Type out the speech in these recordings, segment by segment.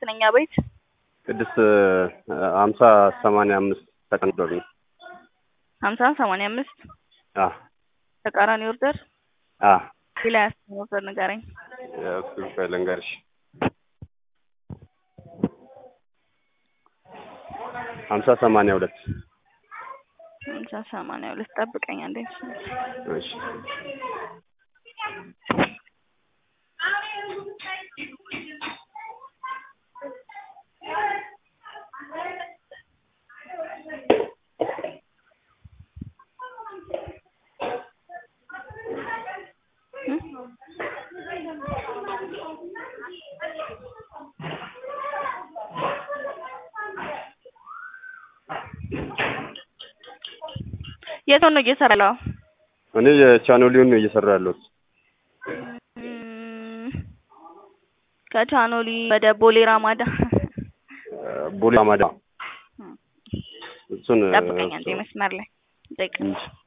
ነኝ አቤት 65085 ተቀንዶልኝ 5085 ተቃራኒ ኦርደር ሌላስ ኦርደር ንገረኝ ልንገርሽ 5082 ጠብቀኝ አንዴ እሺ የት ነው እየሰራለው? እኔ የቻኖሊውን ነው እየሰራ ያለሁት። ከቻኖሊ ወደ ቦሌ ራማዳ እሱን ጠብቀኝ አንዴ መስመር ላይ ደቂቃ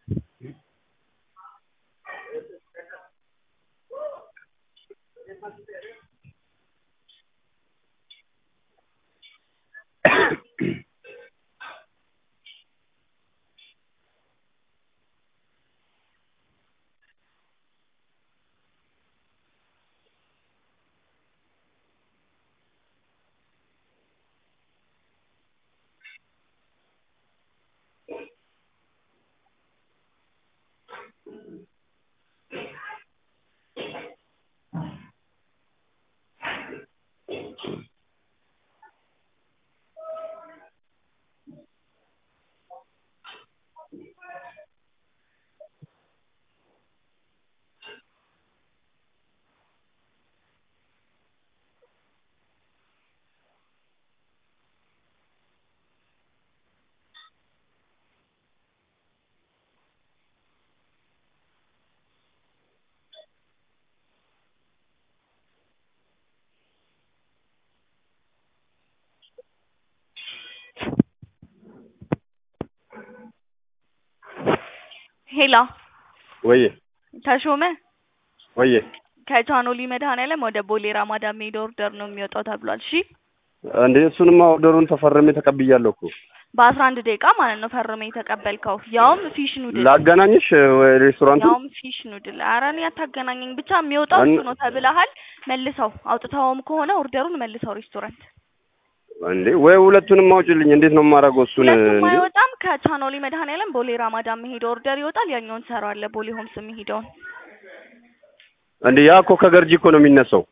ሄሎ ወይ ተሾመ ወይ ከቻኖሊ መድኃኒዓለም ወደ ቦሌ ራማዳ ሜዳ ኦርደር ነው የሚወጣው ተብሏል። እሺ እንዴ እሱንማ ኦርደሩን ተፈርሜ ተቀብያለሁ እኮ በ11 ደቂቃ ማለት ነው ፈርሜ ተቀበልከው። ያውም ፊሽ ኑድል ላገናኝሽ ሬስቶራንት ያውም ፊሽ ኑድል አራን ያታገናኘኝ ብቻ የሚወጣው እሱ ነው ተብለሃል። መልሰው አውጥተውም ከሆነ ኦርደሩን መልሰው ሬስቶራንት እንዴ ወይ ሁለቱንም አውጪልኝ። እንዴት ነው የማደርገው? እሱን ሁለቱም አይወጣም። ከቻኖሊ መድኃኒዓለም ቦሌ ራማዳ ሄዶ ኦርደር ይወጣል። ያኛውን ሰራው ቦሌ ሆምስ የሚሄደውን እንዴ ያ እኮ ከገርጂ እኮ ነው የሚነሳው።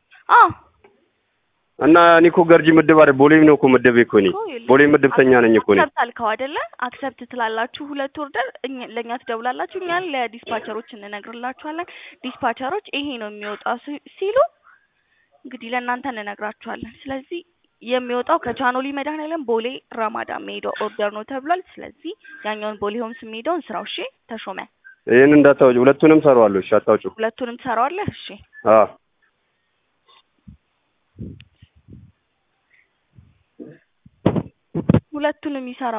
እና እኔ እኮ ገርጂ ምድብ አይደል ቦሌ ነው እኮ ምድብ እኮ ነኝ። ቦሌ ምድብተኛ ነኝ እኮ ነኝ። አክሰፕት አልከው አይደለ? አክሰፕት ትላላችሁ ሁለት ኦርደር ለኛ ትደውላላችሁ። እኛ ለዲስፓቸሮች እንነግርላችኋለን። ዲስፓቸሮች ይሄ ነው የሚወጣው ሲሉ እንግዲህ ለእናንተ እንነግራችኋለን። ስለዚህ የሚወጣው ከቻኖሊ መድኃኒዓለም ቦሌ ራማዳ ሜዳ ኦርደር ነው ተብሏል። ስለዚህ ያኛውን ቦሌ ሆምስ የሚሄደውን ስራው። እሺ ተሾመ ይሄን እንዳታውጪ። ሁለቱንም ሰራዋለሁ። እሺ አታውጪ። ሁለቱንም ሰራዋለህ? እሺ ሁለቱንም ይሰራ